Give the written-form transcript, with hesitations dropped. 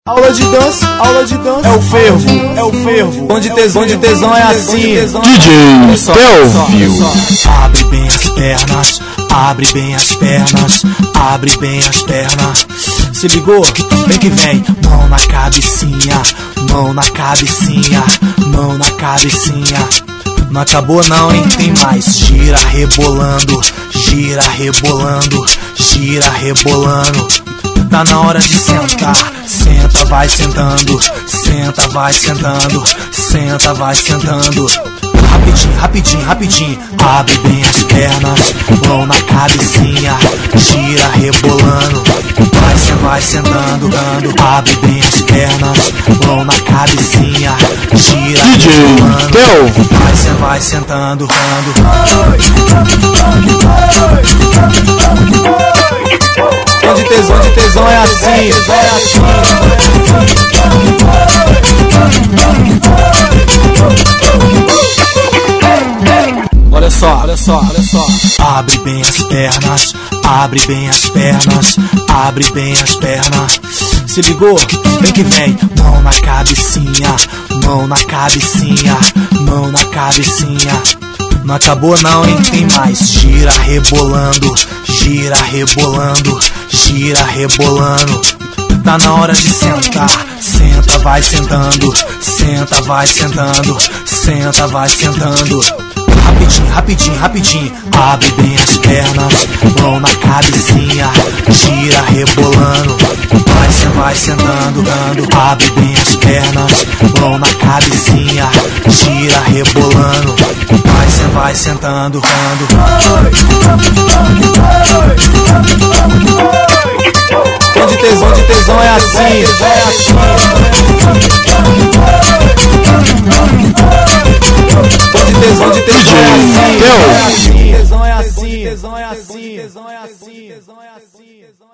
Aula de dança, é o fervo, onde tesão é assim. DJ Telvio. Abre bem as pernas, abre bem as pernas, abre bem as pernas. Se ligou? Vem que vem, mão na cabecinha, mão na cabecinha, mão na cabecinha. Não acabou não, hein? Tem mais. Gira rebolando, gira rebolando, gira rebolando. Tá na hora de sentar, senta, vai sentando, senta, vai sentando, senta, vai sentando. Rapidinho, rapidinho, rapidinho. Abre bem as pernas, mão na cabecinha, gira rebolando. Vai sentando, dando. Abre bem as pernas, mão na cabecinha, gira rebolando. Vai sentando, dando. Onde tesão é assim, Olha só, olha só, olha só. Abre bem as pernas, abre bem as pernas, abre bem as pernas. Se ligou? Vem que vem. Mão na cabecinha, mão na cabecinha, mão na cabecinha. Não acabou não, hein? Tem mais. Gira rebolando, gira rebolando, gira rebolando. Tá na hora de sentar, senta, vai sentando, senta, vai sentando, senta, vai sentando. Rapidinho, rapidinho, rapidinho. Abre bem as pernas, mão na cabecinha, gira rebolando. Vai sentando, dando. Abre bem as pernas, mão na cabecinha, gira rebolando. Vai sentando, dando. Onde tesão é assim, Onde tesão é assim, tesão é assim, tesão é assim, tesão é assim, tesão é assim.